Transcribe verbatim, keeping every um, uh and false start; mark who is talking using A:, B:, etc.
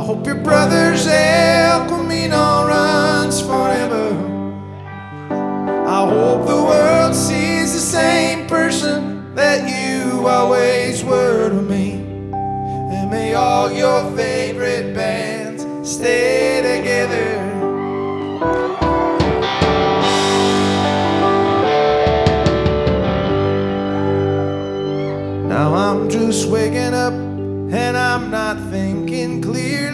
A: hope your brother's El Camino runs forever. I hope the world sees the same person that you always were to me. And may all your favorite bands stay together. Now I'm just waking up and I'm not thinking clearly.